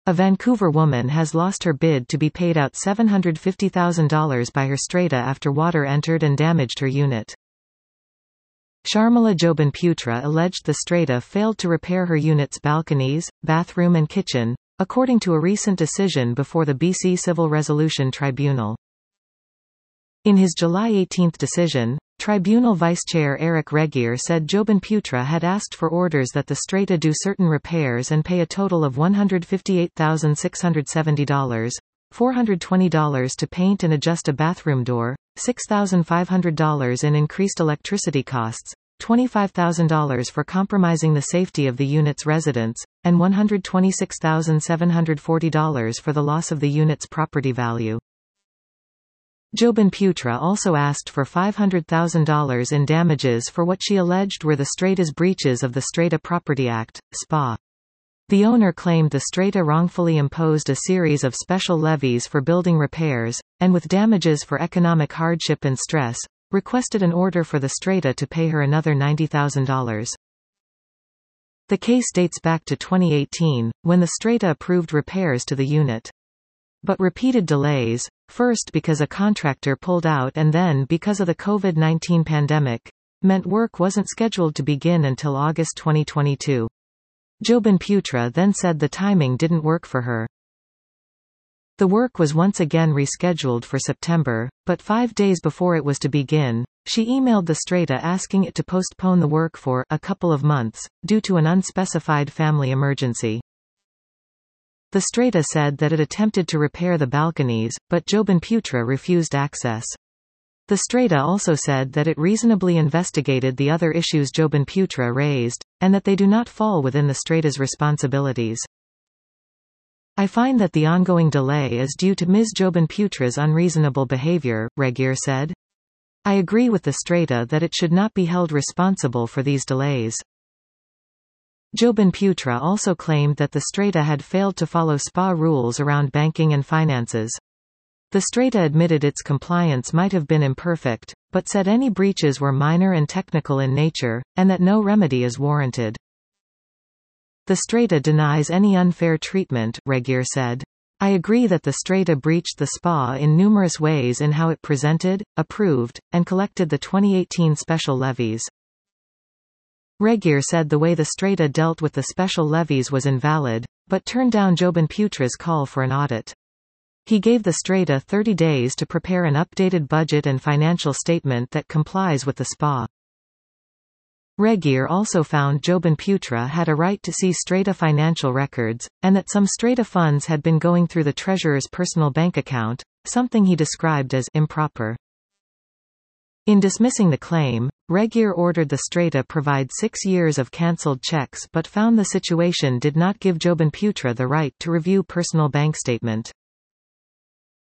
A Vancouver woman has lost her bid to be paid out $750,000 by her strata after water entered and damaged her unit. Sharmila Jobanputra alleged the strata failed to repair her unit's balconies, bathroom and kitchen, according to a recent decision before the BC Civil Resolution Tribunal. In his July 18 decision, Tribunal Vice-Chair Eric Regier said Jobanputra had asked for orders that the strata do certain repairs and pay a total of $158,670, $420 to paint and adjust a bathroom door, $6,500 in increased electricity costs, $25,000 for compromising the safety of the unit's residents, and $126,740 for the loss of the unit's property value. Jobanputra also asked for $500,000 in damages for what she alleged were the strata's breaches of the Strata Property Act, SPA. The owner claimed the strata wrongfully imposed a series of special levies for building repairs, and with damages for economic hardship and stress, requested an order for the strata to pay her another $90,000. The case dates back to 2018, when the strata approved repairs to the unit. But repeated delays, first because a contractor pulled out and then because of the COVID-19 pandemic, meant work wasn't scheduled to begin until August 2022. Jobanputra then said the timing didn't work for her. The work was once again rescheduled for September, but 5 days before it was to begin, she emailed the strata asking it to postpone the work for a couple of months, due to an unspecified family emergency. The strata said that it attempted to repair the balconies, but Jobanputra refused access. The strata also said that it reasonably investigated the other issues Jobanputra raised, and that they do not fall within the strata's responsibilities. I find that the ongoing delay is due to Ms. Jobanputra's unreasonable behavior, Regier said. I agree with the strata that it should not be held responsible for these delays. Jobanputra also claimed that the strata had failed to follow SPA rules around banking and finances. The strata admitted its compliance might have been imperfect, but said any breaches were minor and technical in nature, and that no remedy is warranted. The strata denies any unfair treatment, Regier said. I agree that the strata breached the SPA in numerous ways in how it presented, approved, and collected the 2018 special levies. Regier said the way the strata dealt with the special levies was invalid, but turned down Jobanputra's call for an audit. He gave the strata 30 days to prepare an updated budget and financial statement that complies with the SPA. Regier also found Jobanputra had a right to see strata financial records, and that some strata funds had been going through the treasurer's personal bank account, something he described as improper. In dismissing the claim, Regier ordered the strata provide 6 years of cancelled checks but found the situation did not give Jobanputra the right to review personal bank statement.